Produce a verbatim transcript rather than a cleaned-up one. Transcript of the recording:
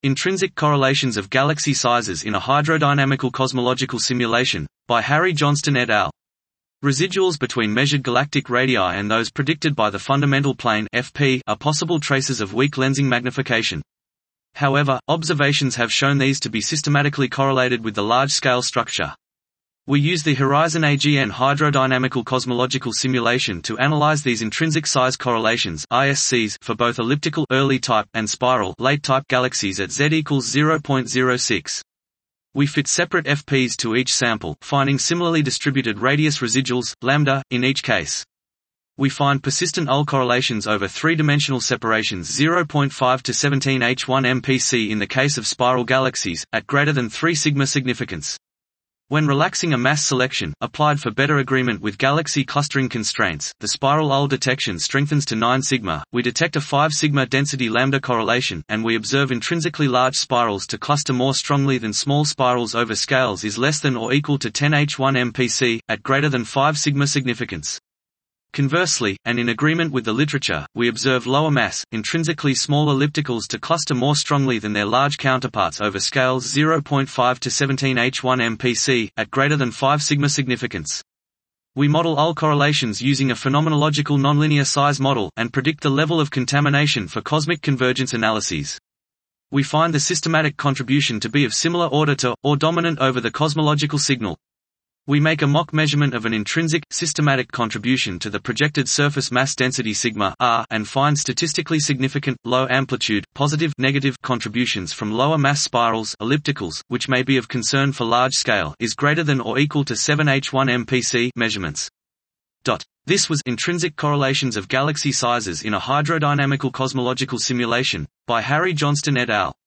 Intrinsic Correlations of Galaxy Sizes in a Hydrodynamical Cosmological Simulation, by Harry Johnston et al. Residuals between measured galactic radii and those predicted by the fundamental plane F P are possible traces of weak lensing magnification. However, observations have shown these to be systematically correlated with the large-scale structure. We use the Horizon A G N Hydrodynamical Cosmological Simulation to analyze these intrinsic size correlations I S Cs for both elliptical early type and spiral late type galaxies at Z equals zero point zero six. We fit separate F Ps to each sample, finding similarly distributed radius residuals, lambda, in each case. We find persistent U L correlations over three-dimensional separations zero point five to seventeen H one M P C in the case of spiral galaxies, at greater than three sigma significance. When relaxing a mass selection, applied for better agreement with galaxy clustering constraints, the spiral U L detection strengthens to nine sigma, we detect a five sigma density lambda correlation, and we observe intrinsically large spirals to cluster more strongly than small spirals over scales is less than or equal to ten H one M P C, at greater than five sigma significance. Conversely, and in agreement with the literature, we observe lower mass, intrinsically small ellipticals to cluster more strongly than their large counterparts over scales zero point five to seventeen H one M P C, at greater than five sigma significance. We model U L correlations using a phenomenological nonlinear size model, and predict the level of contamination for cosmic convergence analyses. We find the systematic contribution to be of similar order to, or dominant over the cosmological signal. We make a mock measurement of an intrinsic, systematic contribution to the projected surface mass density sigma r and find statistically significant, low-amplitude, positive-negative contributions from lower mass spirals ellipticals, which may be of concern for large-scale is greater than or equal to seven H one M P C measurements. This was Intrinsic Correlations of Galaxy Sizes in a Hydrodynamical Cosmological Simulation, by Harry Johnston et al.